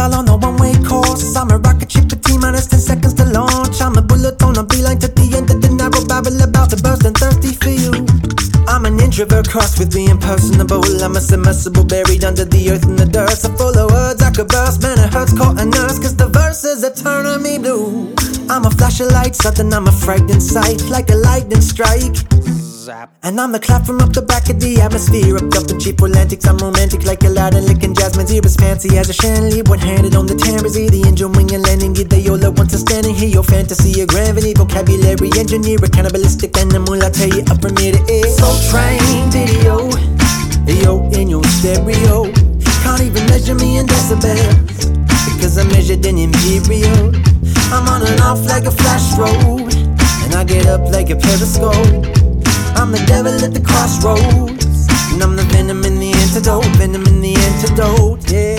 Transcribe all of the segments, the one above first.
all on a one-way course. I'm a rocket ship with T-minus 10 seconds to launch. I'm a bullet on a beeline to the end of the narrow barrel, about to burst and thirsty for you. I'm an introvert crossed with the impersonable. I'm a submersible buried under the earth and the dirt, so full of words I could burst. Man, it hurts caught a nurse, cause the verses are turning me blue. I'm a flash of light, sudden I'm a frightened sight, like a lightning strike. And I'm the cloud from up the back of the atmosphere, up in cheap romantics. I'm romantic like Aladdin licking Jasmine's ear, as fancy as a chandelier, one-handed on the tambourine. The engine wing and landing gear, they all at once are standing here. Your fantasy, a gravity, vocabulary, engineer, a cannibalistic animal, I tell you up from ear to ear. Soul Train video, yo, in your stereo. Can't even measure me in decibels, because I'm measured in imperial. I'm on and off like a flash road, and I get up like a periscope. I'm the devil at the crossroads, and I'm the venom in the antidote, venom in the antidote, yeah.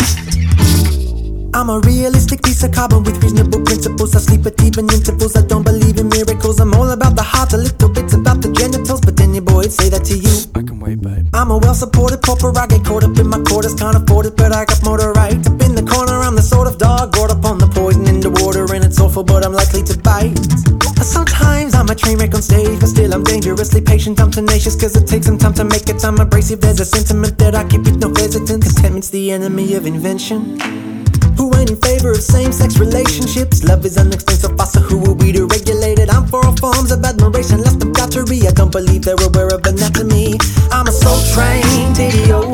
I'm a realistic piece of carbon with reasonable principles. I sleep at even intervals, I don't believe in miracles. I'm all about the heart, a little bits about the genitals, but then your boy'd say that to you. I can wait, babe. I'm a well-supported pauper, I get caught up in my quarters. Can't afford it, but I got more to write. Up in the corner, I'm the sort of dog brought up on the poison in the water, and it's awful, but I'm likely to bite. Sometimes I'm a train wreck on stage, but still I'm dangerously patient. I'm tenacious, cause it takes some time to make it. I'm abrasive, there's a sentiment that I keep with no hesitance. Contentment's the enemy of invention. Who ain't in favor of same-sex relationships? Love is unexplained, so far, so who are we to regulate it? I'm for all forms of admiration, less than flattery. I don't believe they're aware of anatomy. I'm a Soul Train video,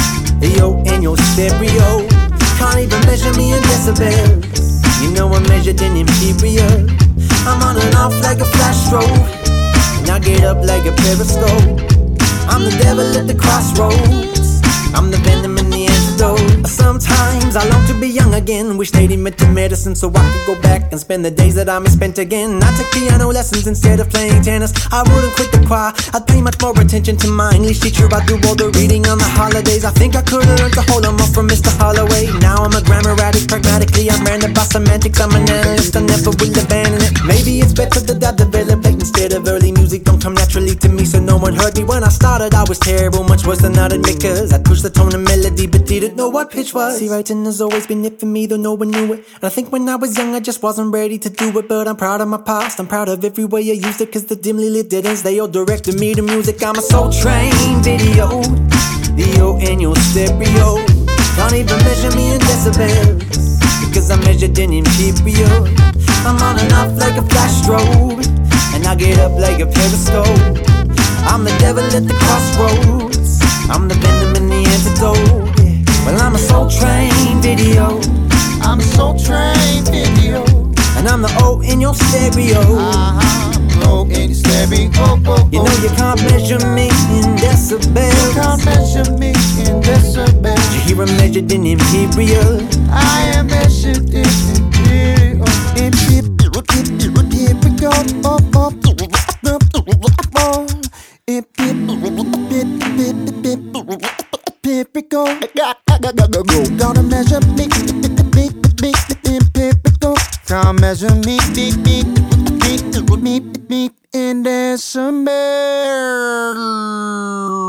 yo, in your stereo. Can't even measure me in decibels, you know I'm measured in imperial. I'm on and off like a flash strobe, and I get up like a periscope. I'm the devil at the crossroads, I'm the venom in the antidote. Sometimes I long to be young again, wish they'd invented medicine so I could go back and spend the days that I misspent again. I took piano lessons instead of playing tennis. I wouldn't quit the choir, I'd pay much more attention to my English teacher. I'd do all the reading on the holidays. I think I could've learned to hold them off from Mr. Holloway. Now I'm a grammar addict, pragmatically I'm random by semantics. I'm an analyst, I never will abandon it. Maybe it's better that I develop late instead of early. Music don't come naturally to me, so no one heard me. When I started I was terrible, much worse than I'd admit, cause I'd push the tone and melody but didn't know what pitch was. See, writing has always been it for me, though no one knew it. And I think when I was young I just wasn't ready to do it. But I'm proud of my past, I'm proud of every way I used it, cause the dimly lit dead-ends, they all directed me to music. I'm a Soul Train video, yo, in your stereo. Can't even measure me in decibels, because I'm measured in imperial. I'm on and off like a flash strobe, and I get up like a periscope. I'm the devil at the crossroads, I'm the venom in the antidote, yeah. Well, I'm a Soul Train video, I'm a Soul Train video, and I'm the O in your stereo. O in your stereo. You know you can't measure me in decibels, You can't measure me in decibels. you hear I'm measured in imperial. I am measured in imperial. Here we go. Here we go. Gonna measure me, empirical. Gonna measure me, in decibels.